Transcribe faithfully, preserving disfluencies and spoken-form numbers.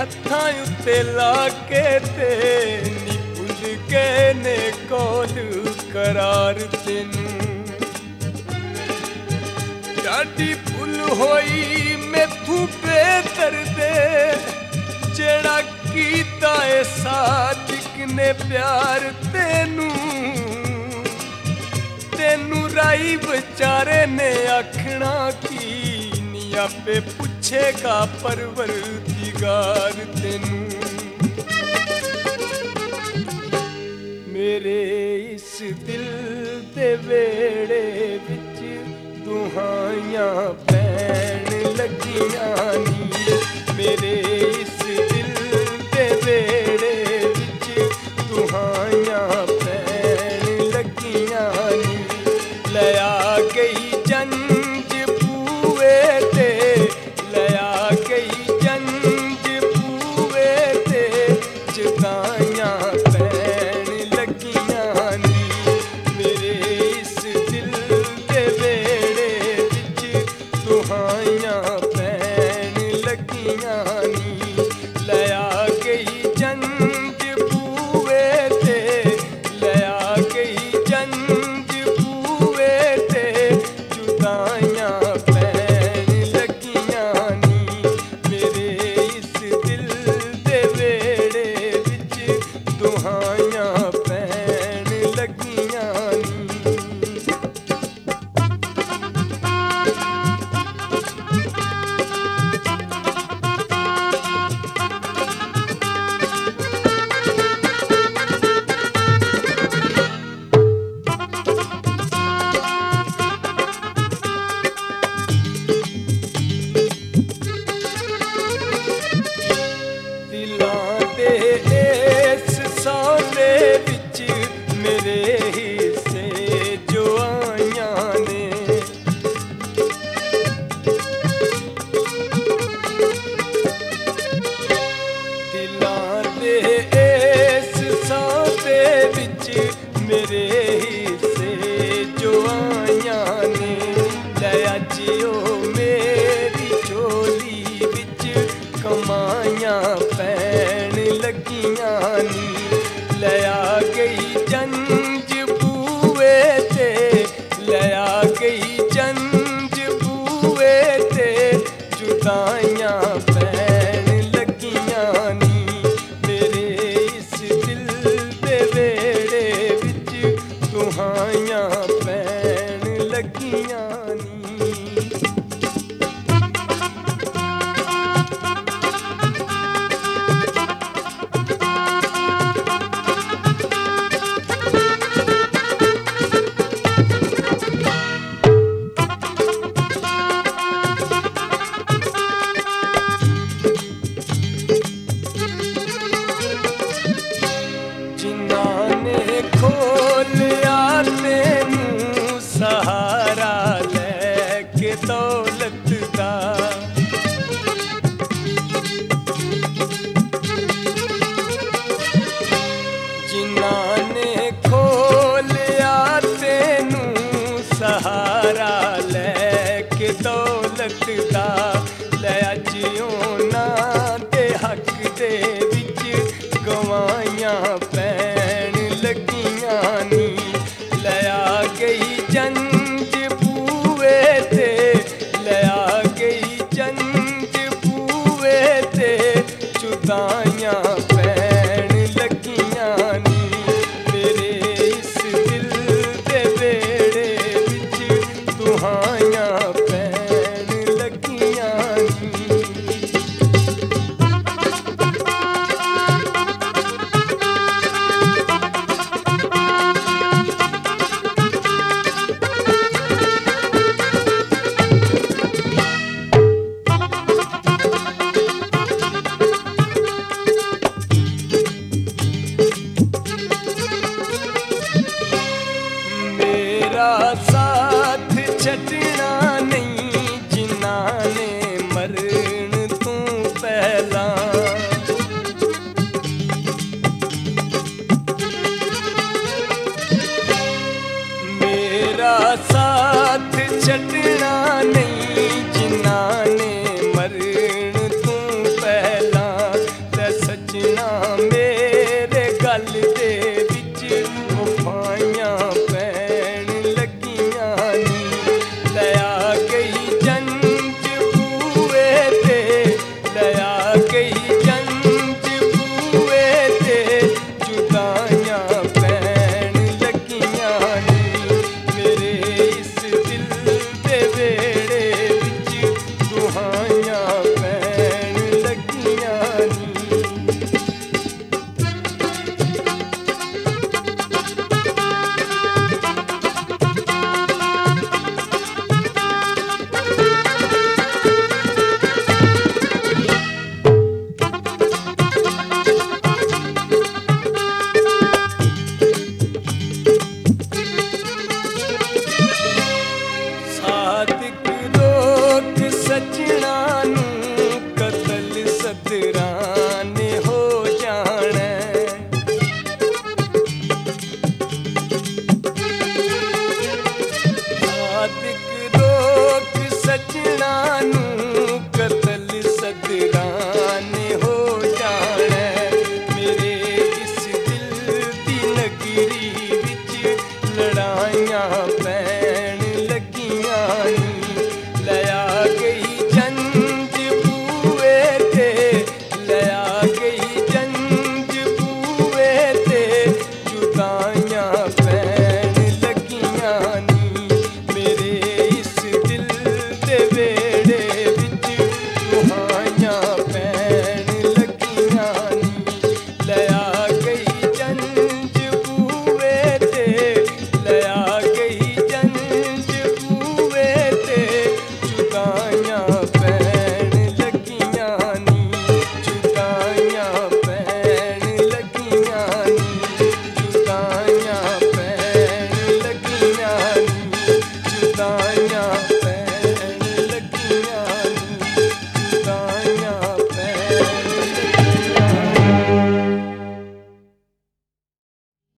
हत्थां उत्ते ला के ते नी भुल गए ने कौल करार तेनू। डाडी भुल होई मैथू बेहतर दे जेड़ा कीता ए सादिक ने प्यार तेनू। तेनू राई बेचारे ने आखना की नी आपे पुछेगा परवरदिगार तेनू। मेरे इस दिल दे वेड़े विच दुहाइयां पैण लगियां नी। मेरे इस दिल दे वेड़े विच दुहाइयां पैण लगियां नी। लया गई जंज पूए ते लया गई जंज पूए ते जुदाइयां पैण लगियां नी। मेरे इस दिल दे वेड़े विच दुहाइयां पैण लगियां नी। लया गई जंज पूए ते लया गई जंज पूए ते जुदाइयां पैण लगियां नी। मेरे इस दिल दे वेड़े विच दुहाइयां पैण लगियां नी। दिलां दे इस सौदे विच मेरे हिस्से जो आइयां ने। दिलां दे इस सौदे विच मेरे हिस्से जो आइयां ने। लया जियो मेरी झोली विच कमाइयां पैण लगियां नी। लया गई जंज पूए ते लया गई जंज पूए ते जुदाइयां पैण लगियां नी। मेरे इस दिल दे वेड़े विच दुहाइयां पैण लगियां नी। जिन्हां ने खोलिया तेनू सहारा लैके दौलत दा। जिन्हां ने खोलिया तेनू सहारा लैके दौलत दा।